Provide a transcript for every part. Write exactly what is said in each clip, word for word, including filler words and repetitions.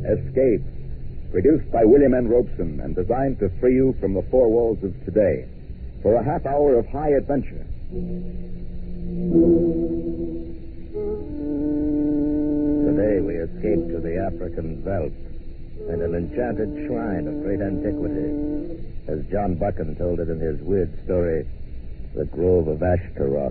Escape, produced by William N. Robeson and designed to free you from the four walls of today for a half hour of high adventure. Today we escape to the African veldt and an enchanted shrine of great antiquity, as John Buchan told it in his weird story, The Grove of Ashtaroth.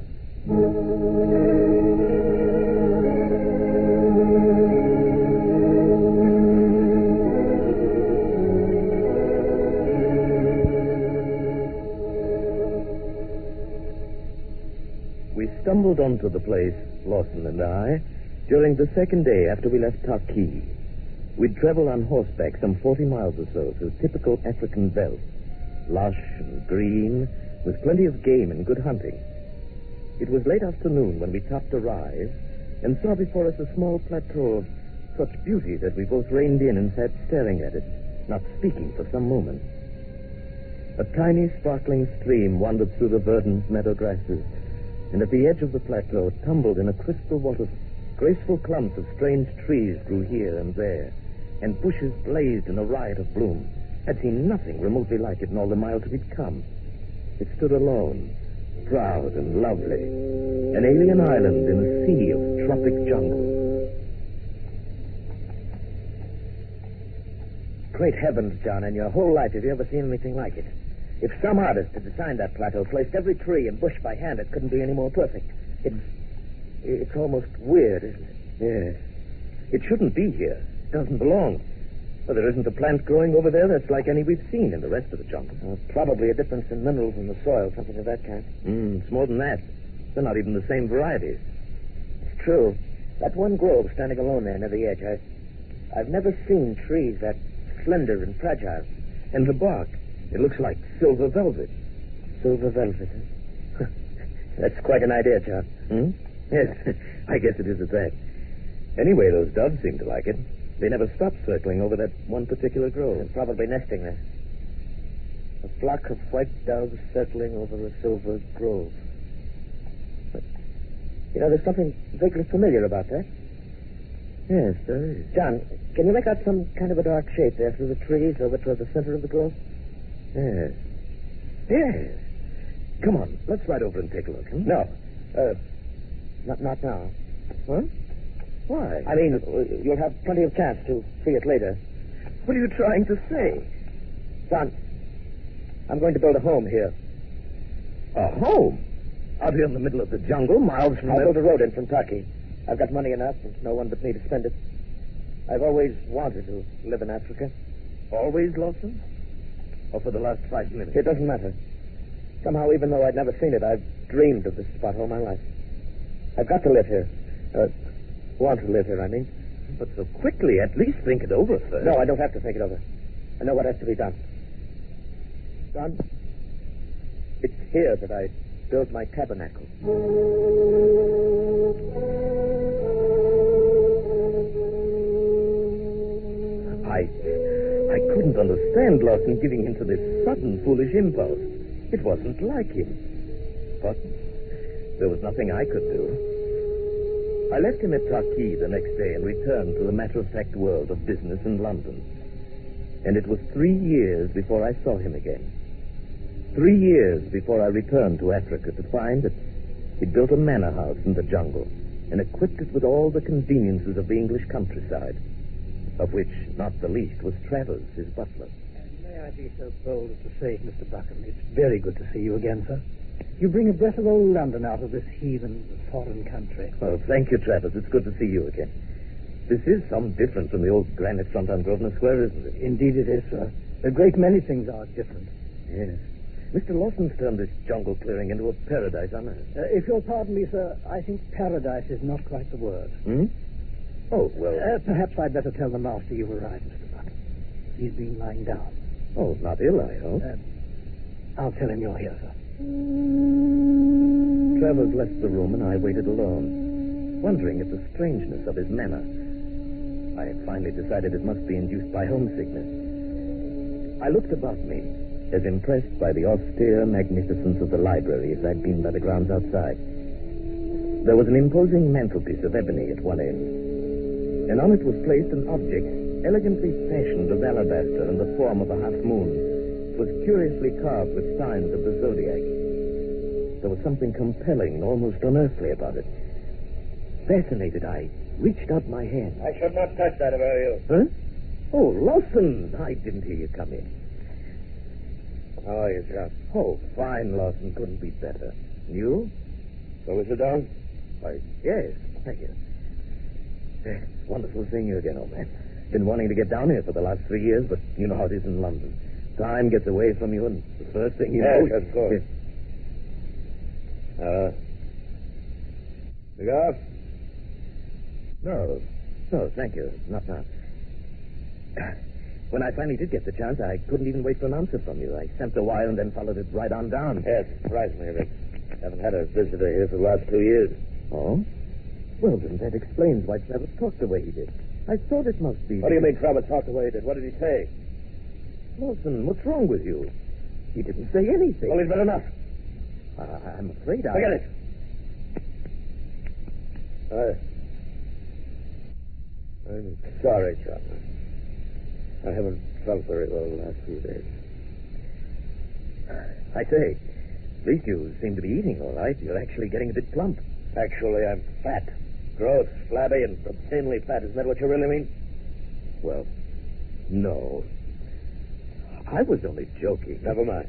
We stumbled onto the place, Lawson and I, during the second day after we left Taki. We'd travel on horseback some forty miles or so through typical African veldt, lush and green, with plenty of game and good hunting. It was late afternoon when we topped a rise and saw before us a small plateau of such beauty that we both reined in and sat staring at it, not speaking for some moments. A tiny sparkling stream wandered through the verdant meadow grasses, and at the edge of the plateau tumbled in a crystal water. Graceful clumps of strange trees grew here and there, and bushes blazed in a riot of bloom. I'd seen nothing remotely like it in all the miles we'd come. It stood alone, proud and lovely, an alien island in a sea of tropic jungle. Great heavens, John, in your whole life, have you ever seen anything like it? If some artist had designed that plateau, placed every tree and bush by hand, it couldn't be any more perfect. It's, it's almost weird, isn't it? Yes. It shouldn't be here. It doesn't belong. Well, there isn't a plant growing over there that's like any we've seen in the rest of the jungle. Well, probably a difference in minerals in the soil, something of that kind. Mm, it's more than that. They're not even the same varieties. It's true. That one grove standing alone there near the edge, I, I've never seen trees that slender and fragile. And the bark, it looks like silver velvet. Silver velvet, huh? That's quite an idea, John. Hmm? Yes, I guess it is at that. Anyway, those doves seem to like it. They never stop circling over that one particular grove. They're probably nesting there. A flock of white doves circling over a silver grove. But, you know, there's something vaguely familiar about that. Yes, there is. John, can you make out some kind of a dark shape there through the trees over toward the center of the grove? Yes. Yes. Come on, let's ride over and take a look. Hmm? No. Uh, not, not now. What? Why? I mean, you'll have plenty of chance to see it later. What are you trying to say? John, I'm going to build a home here. A home? Out here in the middle of the jungle, miles from... I'll build a road in from Taki. I've got money enough and no one but me to spend it. I've always wanted to live in Africa. Always, Lawson? Or for the last five minutes? It doesn't matter. Somehow, even though I'd never seen it, I've dreamed of this spot all my life. I've got to live here. Uh, want to live here, I mean. But so quickly, at least think it over first. No, I don't have to think it over. I know what has to be done. John, it's here that I built my tabernacle. I... I couldn't understand Lawson giving in to this sudden, foolish impulse. It wasn't like him. But there was nothing I could do. I left him at Taki the next day and returned to the matter-of-fact world of business in London. And it was three years before I saw him again. Three years before I returned to Africa to find that he'd built a manor house in the jungle and equipped it with all the conveniences of the English countryside, of which not the least was Travers, his butler. And may I be so bold as to say, Mister Buchan, it's very good to see you again, sir. You bring a breath of old London out of this heathen, foreign country. Well, thank you, Travers. It's good to see you again. This is some different from the old granite front on Grosvenor Square, isn't it? Indeed it is, sir. A great many things are different. Yes. Mister Lawson's turned this jungle clearing into a paradise on earth. Uh, if you'll pardon me, sir, I think paradise is not quite the word. Hmm? Oh, well... Uh, perhaps I'd better tell the master you've arrived, Mister Buchan. He's been lying down. Oh, not ill, I hope. Uh, I'll tell him you're here, sir. Travers left the room and I waited alone, wondering at the strangeness of his manner. I had finally decided it must be induced by homesickness. I looked about me, as impressed by the austere magnificence of the library as I'd been by the grounds outside. There was an imposing mantelpiece of ebony at one end, and on it was placed an object elegantly fashioned of alabaster in the form of a half moon. It was curiously carved with signs of the zodiac. There was something compelling and almost unearthly about it. Fascinated, I reached out my hand. I should not touch that if I were you. Huh? Oh, Lawson! I didn't hear you come in. How are you, John? Oh, fine, Lawson. Couldn't be better. You? So we sit down? Why, yes. Thank you. Eh, Wonderful seeing you again, old man. Been wanting to get down here for the last three years, but you know how it is in London. Time gets away from you, and the first thing you Yes, know... of course. Uh, cigar? No. No, thank you. Not now. When I finally did get the chance, I couldn't even wait for an answer from you. I sent the wire and then followed it right on down. Yes, it surprised me a bit. Haven't had a visitor here for the last two years. Oh? Well, then that explains why Travers talked the way he did. I thought it must be... What do you mean Travers talked the way he did? What did he say? Lawson, what's wrong with you? He didn't say anything. Well, he's been enough. I- I'm afraid I... Forget it. I... I'm sorry, John. I haven't felt very well the last few days. I say, at least you seem to be eating all right. You're actually getting a bit plump. Actually, I'm fat. Gross, flabby, and obscenely fat. Isn't that what you really mean? Well, no. I was only joking. Never mind.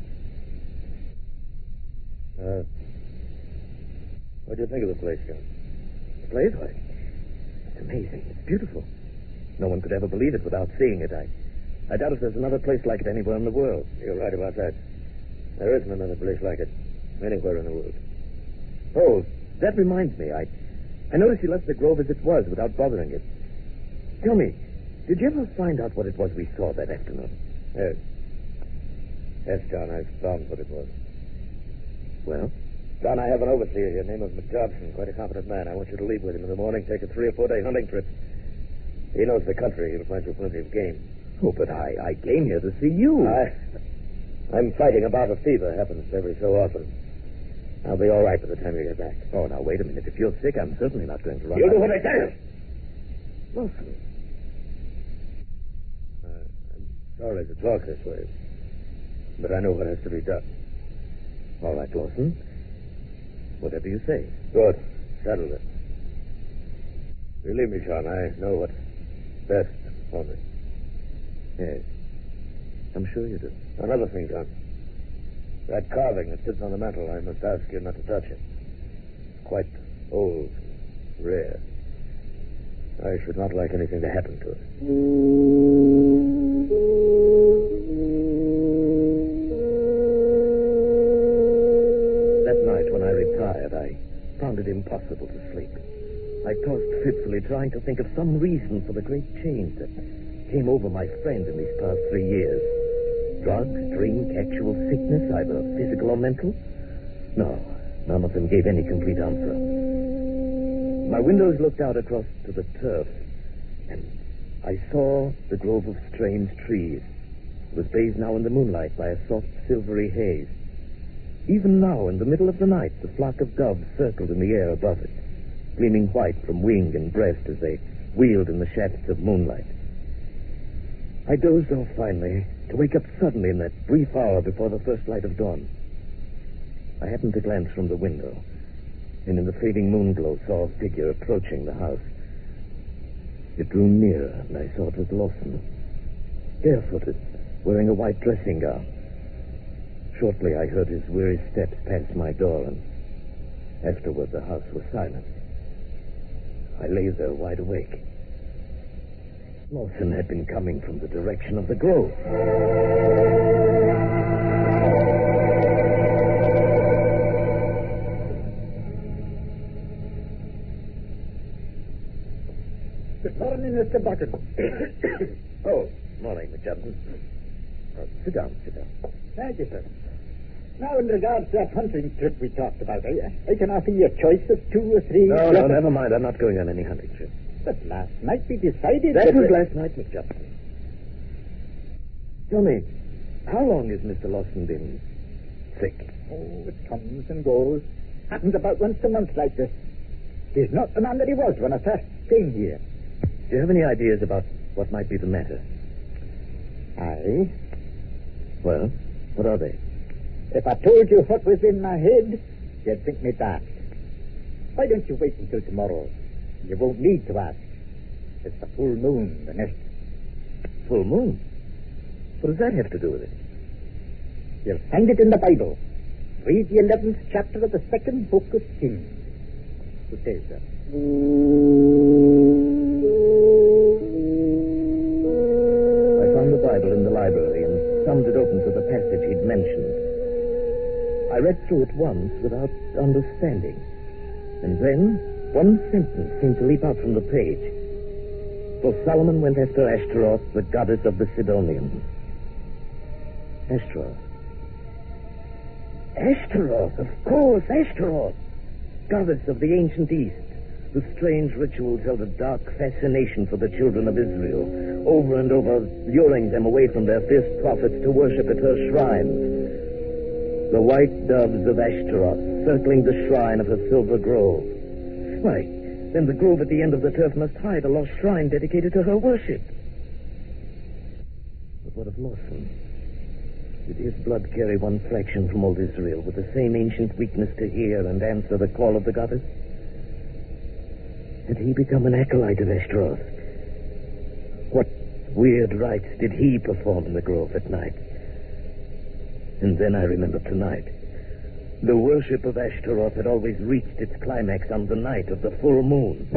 Uh, what do you think of the place, John? The place? Why, it's amazing. It's beautiful. No one could ever believe it without seeing it. I, I doubt if there's another place like it anywhere in the world. You're right about that. There isn't another place like it anywhere in the world. Oh, that reminds me. I, I noticed you left the grove as it was without bothering it. Tell me, did you ever find out what it was we saw that afternoon? Yes. Yes, John, I found what it was. Well? John, I have an overseer here, name of McJobson, quite a competent man. I want you to leave with him in the morning, take a three or four day hunting trip. He knows the country. He'll find you plenty of game. Oh, but I, I came here to see you. I, I'm fighting a bout of fever. Happens every so often. I'll be all right by the time you get back. Oh, now, wait a minute. If you're sick, I'm certainly not going to run. You do out. what I tell you. Lawson. Uh, I'm sorry to talk this way, but I know what has to be done. All right, Lawson. Whatever you say. Good. Settle it. Believe me, John, I know what's best for me. Yes. I'm sure you do. Another thing, John. That carving that sits on the mantel, I must ask you not to touch it. It's quite old and rare. I should not like anything to happen to it. That night when I retired, I found it impossible to sleep. I tossed fitfully, trying to think of some reason for the great change that came over my friend in these past three years. Drugs, drink, actual sickness, either physical or mental? No, none of them gave any complete answer. My windows looked out across to the turf, and I saw the grove of strange trees. It was bathed now in the moonlight by a soft, silvery haze. Even now, in the middle of the night, the flock of doves circled in the air above it, gleaming white from wing and breast as they wheeled in the shafts of moonlight. I dozed off finally, to wake up suddenly in that brief hour before the first light of dawn. I happened to glance from the window, and in the fading moonglow saw a figure approaching the house. It drew nearer, and I saw it was Lawson, barefooted, wearing a white dressing gown. Shortly, I heard his weary steps past my door, and afterward the house was silent. I lay there wide awake. Lawson had been coming from the direction of the grove. Good morning, Mister Bucket. Oh, morning, McJobson. Uh, sit down, sit down. Thank you, sir. Now, in regards to that hunting trip we talked about, I, I can offer you a choice of two or three... No, no, never mind. I'm not going on any hunting trip. But last night we decided That that... was last night, McJobson. Tell me, how long has Mister Lawson been sick? Oh, it comes and goes. Happens about once a month like this. He's not the man that he was when I first came here. Do you have any ideas about What might be the matter? Aye. Well, what are they? If I told you what was in my head, you'd think me daft. Why don't you wait until tomorrow? You won't need to ask. It's the full moon, the next. Full moon? What does that have to do with it? You'll find it in the Bible. Read the eleventh chapter of the second book of Kings. Good day, sir. I found the Bible in the library and thumbed it open to the passage he'd mentioned. I read through it once without understanding. And then one sentence seemed to leap out from the page. For Solomon went after Ashtaroth, the goddess of the Sidonians. Ashtaroth. Ashtaroth, of course, Ashtaroth. Goddess of the ancient East, whose strange rituals held a dark fascination for the children of Israel, over and over luring them away from their fierce prophets to worship at her shrines. The white doves of Ashtaroth circling the shrine of her silver grove. Why, then the grove at the end of the turf must hide a lost shrine dedicated to her worship. But what of Lawson? Did his blood carry one fraction from old Israel with the same ancient weakness to hear and answer the call of the goddess? Had he become an acolyte of Ashtaroth? What weird rites did he perform in the grove at night? And then I remembered tonight. The worship of Ashtaroth had always reached its climax on the night of the full moon.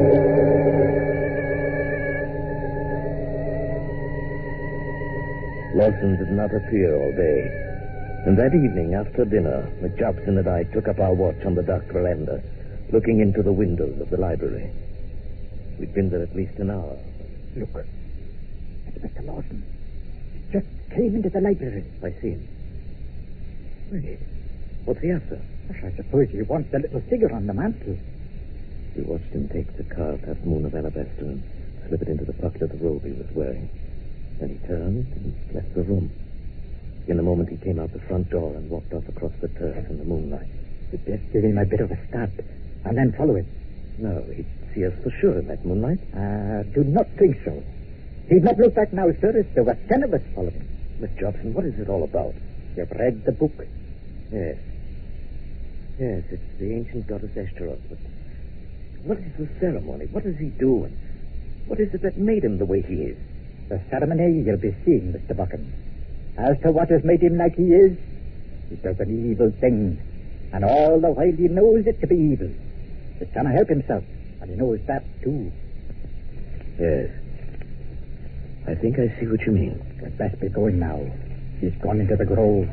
Lawson did not appear all day. And that evening, after dinner, McJobson and I took up our watch on the dark veranda, looking into the windows of the library. We'd been there at least an hour. Look. It's Mister Lawson. Just came into the library. I see him. Wait. What's he after? I suppose he wants the little figure on the mantel. We watched him take the carved half moon of alabaster and slip it into the pocket of the robe he was wearing. Then he turned and left the room. In a moment, he came out the front door and walked off across the turf in the moonlight. We'd best give him a bit of a start and then follow him. No, he'd see us for sure in that moonlight. I uh, do not think so. He'd not look back now, sir, if there were ten of us following. Miss Jobson, what is it all about? You've read the book? Yes. Yes, it's the ancient goddess Ashtaroth. But what is the ceremony? What does he do? And what is it that made him the way he is? The ceremony you'll be seeing, Mister Buchan. As to what has made him like he is, he does an evil thing. And all the while he knows it to be evil. He's trying to help himself, and he knows that, too. Yes. I think I see what you mean. We'd best be going now. He's gone into the grove.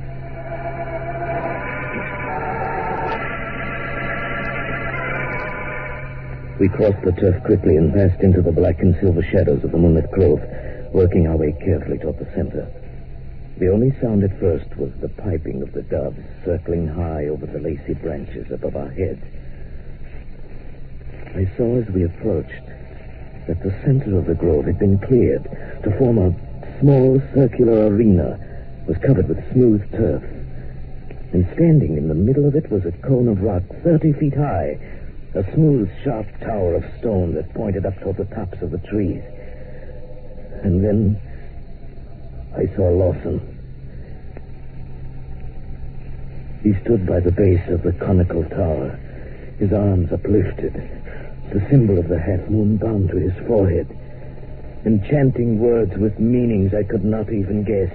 We crossed the turf quickly and passed into the black and silver shadows of the moonlit grove, working our way carefully toward the center. The only sound at first was the piping of the doves circling high over the lacy branches above our heads. I saw as we approached that the center of the grove had been cleared to form a small circular arena, was covered with smooth turf. And standing in the middle of it was a cone of rock thirty feet high, a smooth, sharp tower of stone that pointed up toward the tops of the trees. And then I saw Lawson. He stood by the base of the conical tower, his arms uplifted, the symbol of the half-moon bound to his forehead, and chanting words with meanings I could not even guess.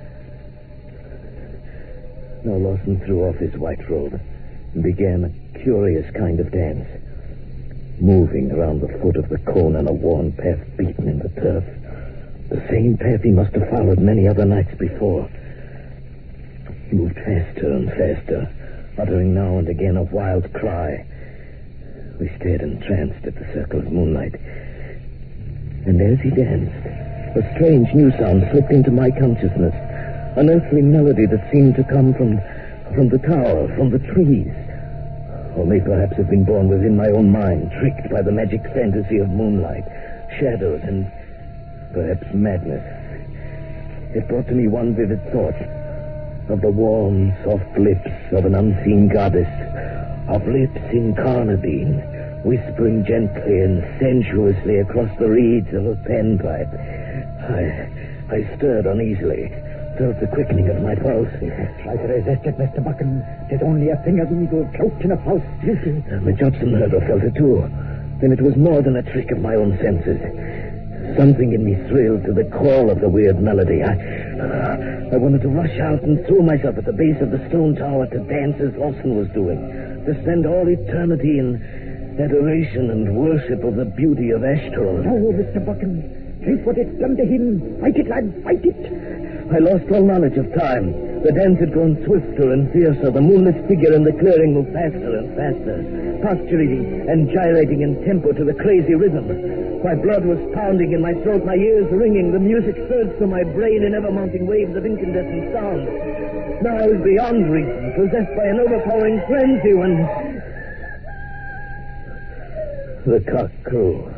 Now Lawson threw off his white robe and began a curious kind of dance, moving around the foot of the cone on a worn path beaten in the turf. The same path he must have followed many other nights before. He moved faster and faster, uttering now and again a wild cry. We stared entranced at the circle of moonlight. And as he danced, a strange new sound slipped into my consciousness, an earthly melody that seemed to come from, from the tower, from the trees, or may perhaps have been born within my own mind, tricked by the magic fantasy of moonlight, shadows, and perhaps madness. It brought to me one vivid thought of the warm, soft lips of an unseen goddess, of lips incarnadine, whispering gently and sensuously across the reeds of a panpipe. I, I stirred uneasily, felt the quickening of my pulse. Try to resist it, Mister Buchan. It is only a thing of evil cloaked in a false beauty. Uh, McJobson heard or felt it too. Then it was more than a trick of my own senses. Something in me thrilled to the call of the weird melody. I, uh, I wanted to rush out and throw myself at the base of the stone tower to dance as Lawson was doing, to spend all eternity in adoration and worship of the beauty of Ashtaroth. No, Mister Buchan. Think what it's done to him. Fight it, lad, fight it. I lost all knowledge of time. The dance had grown swifter and fiercer. The moonless figure in the clearing moved faster and faster, postulating and gyrating in tempo to the crazy rhythm. My blood was pounding in my throat, my ears ringing. The music surged through my brain in ever-mounting waves of incandescent sound. Now I was beyond reason, possessed by an overpowering frenzy when... the cock crew.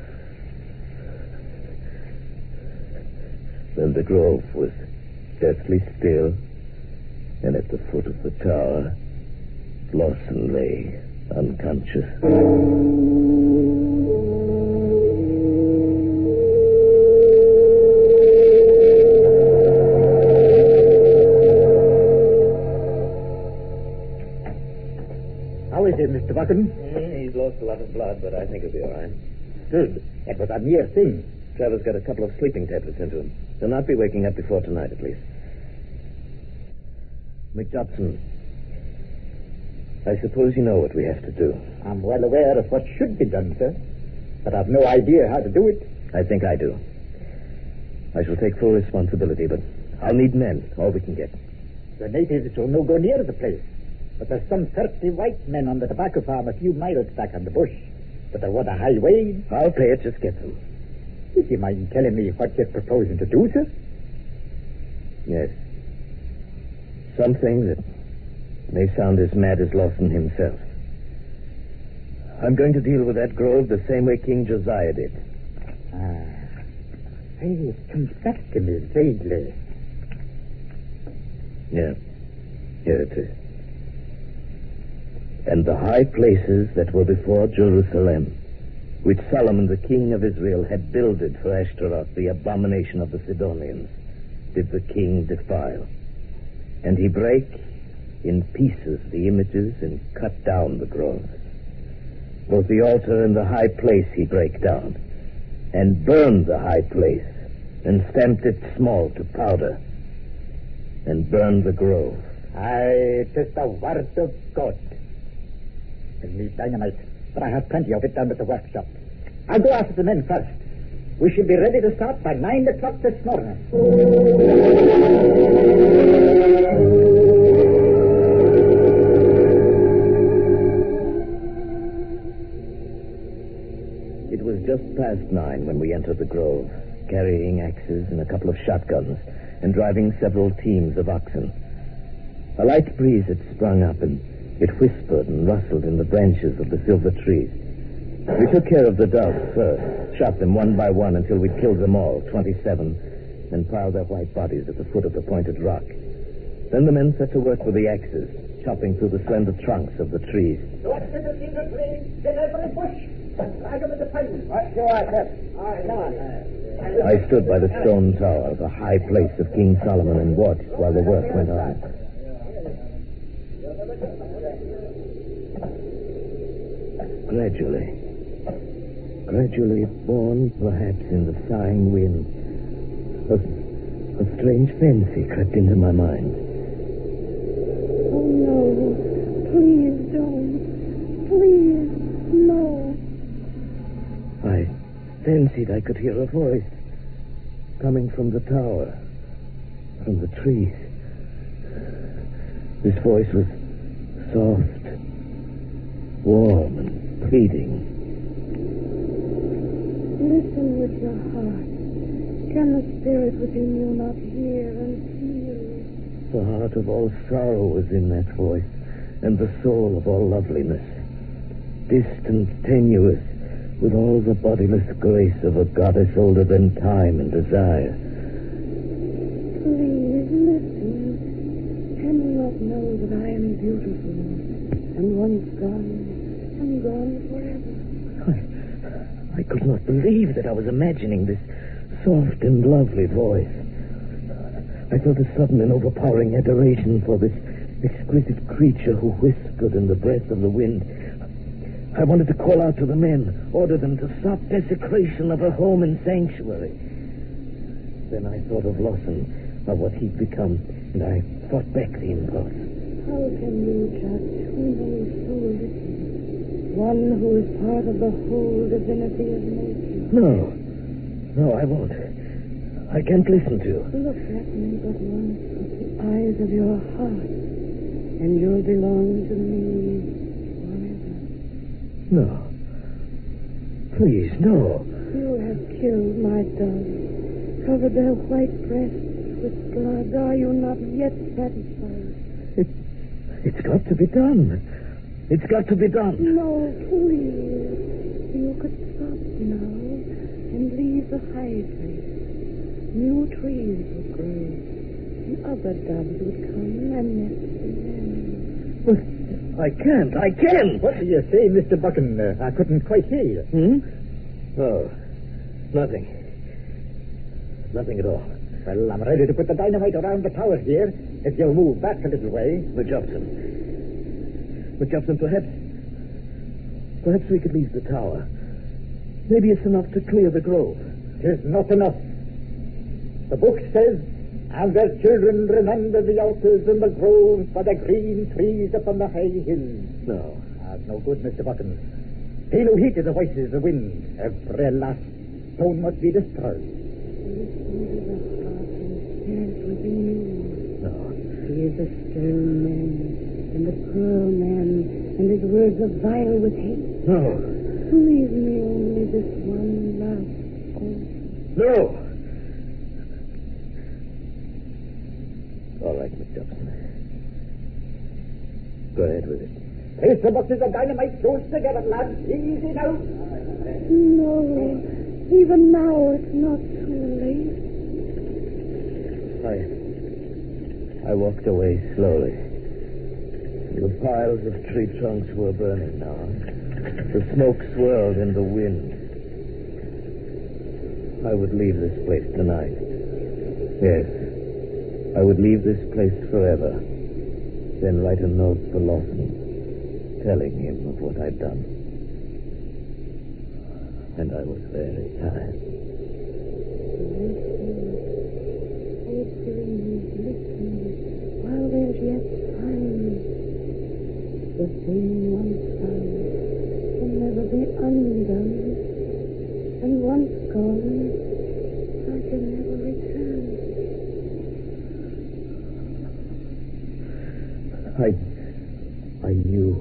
Then the grove was deathly still, and at the foot of the tower, Lawson lay unconscious. How is it, Mister Buchan? Yeah, he's lost a lot of blood, but I think he'll be all right. Good. That was a mere thing. Trevor's got a couple of sleeping tablets into him. He'll not be waking up before tonight, at least. McJobson, I suppose you know what we have to do. I'm well aware of what should be done, sir, but I've no idea how to do it. I think I do. I shall take full responsibility, but I'll need men, all we can get. The natives will no go near the place, but there's some thirty white men on the tobacco farm a few miles back on the bush. But they want a high wage. I'll pay it, just get them. Would you mind telling me what you're proposing to do, sir? Yes. Something that may sound as mad as Lawson himself. I'm going to deal with that grove the same way King Josiah did. Ah. Hey, it comes back to me vaguely. Yeah. Here it is. And the high places that were before Jerusalem, which Solomon, the king of Israel, had builded for Ashtaroth, the abomination of the Sidonians, did the king defile. And he brake in pieces the images and cut down the groves. Both the altar and the high place he brake down, and burned the high place, and stamped it small to powder, and burned the grove. Aye, it is the word of God. I need dynamite, but I have plenty of it down at the workshop. I'll go after the men first. We should be ready to start by nine o'clock this morning. It was just past nine when we entered the grove, carrying axes and a couple of shotguns, and driving several teams of oxen. A light breeze had sprung up, and it whispered and rustled in the branches of the silver trees. We took care of the dogs first, shot them one by one until we'd killed them all, twenty-seven, and piled their white bodies at the foot of the pointed rock. Then the men set to work with the axes, chopping through the slender trunks of the trees. I stood by the stone tower, the high place of King Solomon, and watched while the work went on. Gradually, gradually born perhaps in the sighing wind, a, a strange fancy crept into my mind. Oh, no. Please don't. Please, no. I fancied I could hear a voice coming from the tower, from the trees. This voice was soft, warm, and pleading. Listen with your heart. Can the spirit within you not hear and feel? The heart of all sorrow was in that voice, and the soul of all loveliness. Distant, tenuous, with all the bodiless grace of a goddess older than time and desire. Please, listen. Can you not know that I am beautiful? And once gone, I'm gone forever. I could not believe that I was imagining this soft and lovely voice. I felt a sudden and overpowering adoration for this exquisite creature who whispered in the breath of the wind. I wanted to call out to the men, order them to stop desecration of her home and sanctuary. Then I thought of Lawson, of what he'd become, and I fought back the impulse. How can you judge who knows so little? One who is part of the whole divinity of nature. No. No, I won't. I can't listen to you. Look at me but once with the eyes of your heart, and you'll belong to me forever. No. Please, no. You have killed my doves, covered their white breasts with blood. Are you not yet satisfied? It, it's got to be done. It's got to be done. No, please. You could stop now and leave the high place. New trees would grow, and other doves would come and nest in them. But I can't. I can't. What do you say, Mister Buchan? Uh, I couldn't quite hear you. Hmm? Oh, nothing. Nothing at all. Well, I'm ready to put the dynamite around the tower here, if you'll move back a little way. But Jobson. But Jobson, perhaps... Perhaps we could leave the tower. Maybe it's enough to clear the grove. Tis not enough. The book says, and their children remember the altars and the groves by the green trees upon the high hills. No. That's no good, Mister Buchan. Hail O heed to the voices of the wind. Every last stone must be destroyed. Listen to the heart and spirit within you. No. He is a stern man, and a cruel man, and his words are vile with hate. No. Leave me only this one last hope. No. All right, Miss Jobson. Go ahead with it. Place the boxes of dynamite close together, lads. Easy now. No, even now it's not too late. I... I walked away slowly. The piles of tree trunks were burning now. The smoke swirled in the wind. I would leave this place tonight. Yes. I would leave this place forever. Then write a note for Lawson, telling him of what I'd done. And I was very tired. Listen. Oh, please, listen. While there's yet time. The thing once done can never be undone. And once gone, I can never return. I, I knew,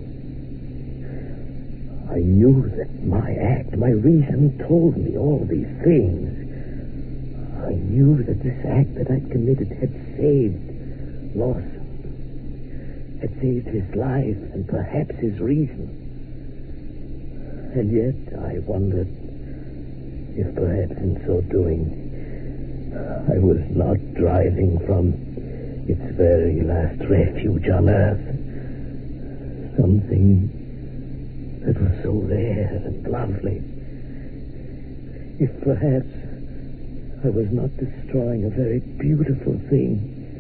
I knew that my act, my reason told me all these things. I knew that this act that I'd committed had saved Lawson, had saved his life and perhaps his reason. And yet I wondered if perhaps in so doing I was not driving from its very last refuge on earth. Something that was so rare and lovely. If perhaps I was not destroying a very beautiful thing.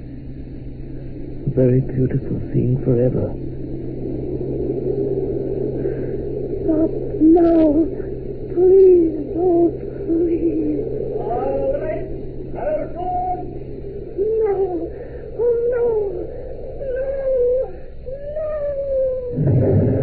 A very beautiful thing forever. Stop now. Please, oh, please. All right. Now go. No. Oh, no. No. No.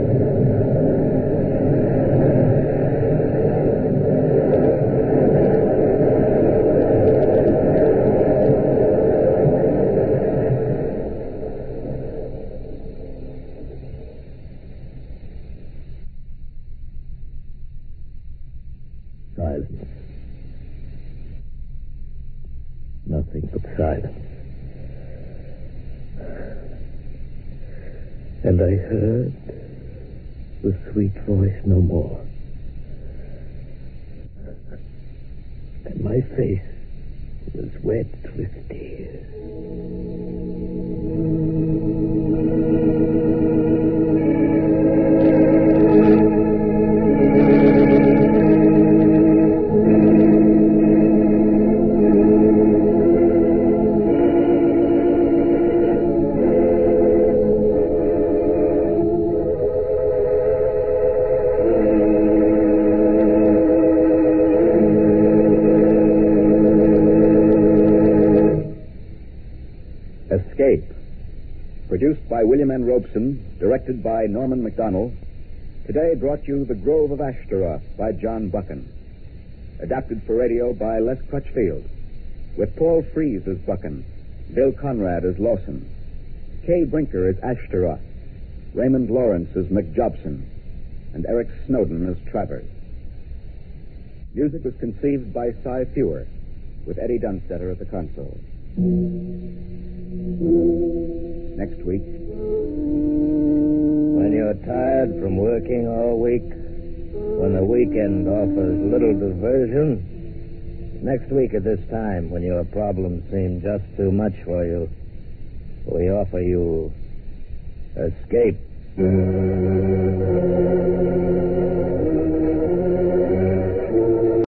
Silence. Nothing but silence. And I heard the sweet voice no more. And my face was wet with tears. Produced by William N. Robeson, directed by Norman MacDonald, today brought you The Grove of Ashtaroth by John Buchan. Adapted for radio by Les Crutchfield, with Paul Frees as Buchan, Bill Conrad as Lawson, Kay Brinker as Ashtaroth, Raymond Lawrence as McJobson, and Eric Snowden as Travers. Music was conceived by Cy Fewer, with Eddie Dunstetter at the console. Next week. When you're tired from working all week, when the weekend offers little diversion, next week at this time, when your problems seem just too much for you, we offer you escape.